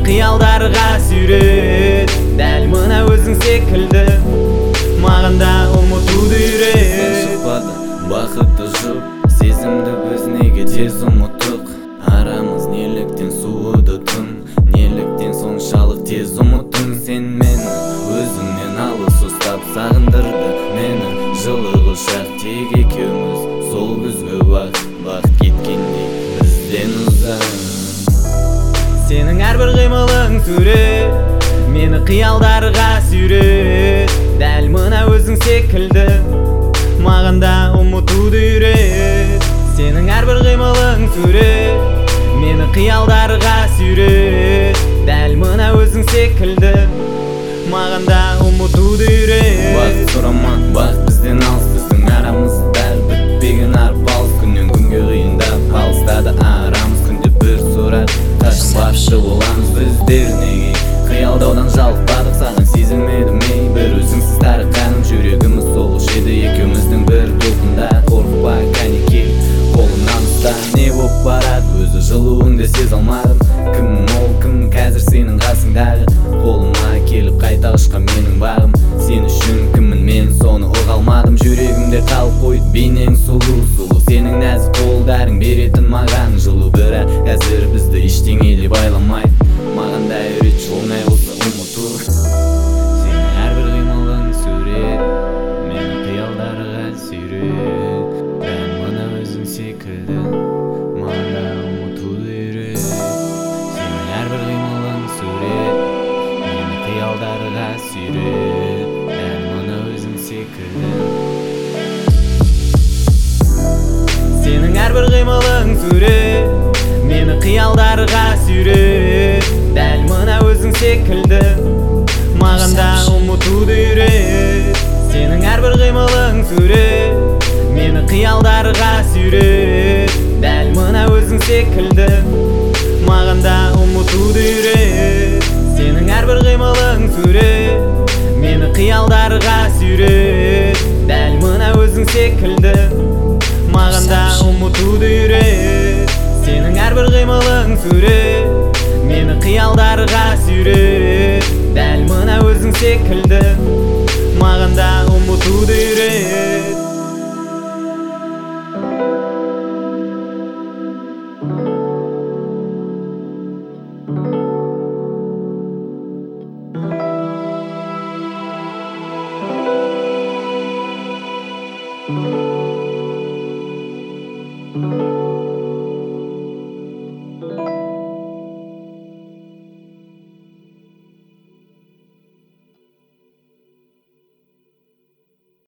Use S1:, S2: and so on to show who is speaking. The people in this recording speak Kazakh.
S1: қиялдарға сүйрет, дәл мына өзің секілді маған да ұмытуды үйрет.
S2: Шықпады бақытты жұп, сезімді біз неге тез ұмыттық? Арамыз неліктен суыды түн, неліктен соншалық тез ұмыттың? Сен мені өзіңнен алыс ұстап сағындырды мені. Жылы құшақ тек екеуміз, сол күзгі уақыт кеткендей бізден ұзақ.
S1: Сенің әрбір қимылың сурет, мені қиялдарға сүйрет, дәл мына өзің секілді маған да ұмытуды үйрет. Сенің әрбір қимылың сурет, мені қиялдарға сүйрет, дәл мына өзің секілді маған да ұмытуды үйрет.
S2: Уақыт сұрама, уақыт бізден алыс, біздің арамыз бәрі бітпеген арпалыс. Күннен күнге қиындап алыстады арамыз, күнде бір сұрар қашпақшы боламыз біздер неге? Қиялдаудан жалықпадық, саған сезілмеді ме? Бір өзіңсіз тарыққаным, жүрегіміз соғушы еді екеуміздің бір толқында. Қорықпа, кәне кел, қолымнан ұста. Не боп барады, өзі жылуыңды сезе алмадым. Кім ол, кім қазір сенің қасыңдағы? Қолыма келіп қайта ұшқан менің бағым. Сен үшін кіммін мен, соны ұға алмадым. Жүрегімде қалып қойды бейнең сұлу, сұлу. Сенің нәзік қолдарың беретін маған жылу. Бірақ қазір бізді ештеңе де байламайды. Маған да үйретші оңай болса ұмыту.
S1: Сенің әрбір қимылың сурет, мені қиялдарға сүйрет, дәл мына өзің секілді маған да ұмытуды үйрет. Сенің әрбір қимылың сурет, мені қиялдарға сүйрет, дәл мына өзің секілді. Сенің әрбір қимылың сурет, мені қиялдарға сүйрет, дәл мына өзің секілді маған да ұмытуды үйрет. Сенің әрбір қимылың сурет, мені қиялдарға сүйрет, дәл мына өзің секілді маған да ұмытуды үйрет. Сенің әрбір қимылың сурет, мені қиялдарға сүйрет, дәл мына өзің секілді маған да ұмытуды үйрет. Сенің әрбір қимылың сурет, мені қиялдарға сүйрет, дәл мына өзің секілді маған да ұмытуды үйрет.
S2: Thank you.